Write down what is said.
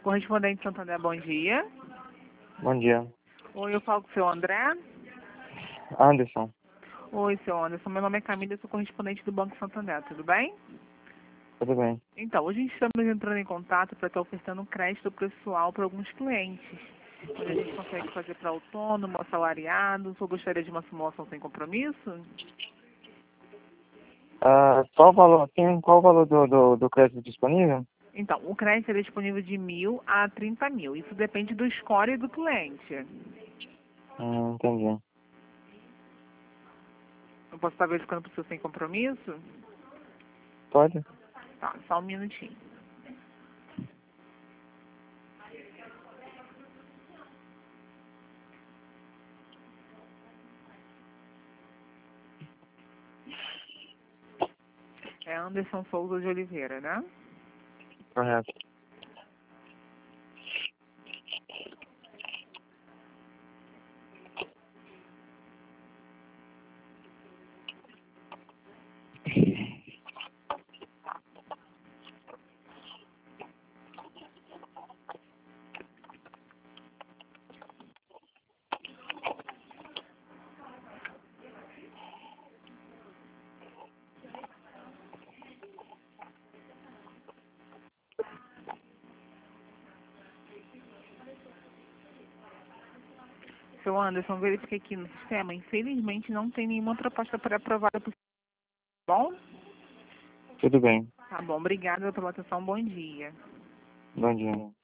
Correspondente Santander, bom dia. Bom dia. Oi, eu falo com o seu André. Anderson. Oi, seu Anderson. Meu nome é Camila, eu sou correspondente do Banco Santander, tudo bem? Tudo bem. Então, hoje estamos entrando em contato para estar ofertando um crédito pessoal para alguns clientes. Onde a gente consegue fazer para autônomo, assalariado. O senhor gostaria de uma simulação sem compromisso? Qual o valor, qual o valor do crédito disponível? Então, o crédito é disponível de 1.000 a 30 mil. Isso depende do score do cliente. Entendi. Eu posso estar verificando para o senhor sem compromisso? Pode? Tá, só um minutinho. É Anderson Souza de Oliveira, né? Correto. Seu Anderson, verifiquei aqui no sistema. Infelizmente, não tem nenhuma proposta pré-aprovada por... Bom? Tudo bem. Tá bom, obrigada pela atenção. Bom dia. Bom dia.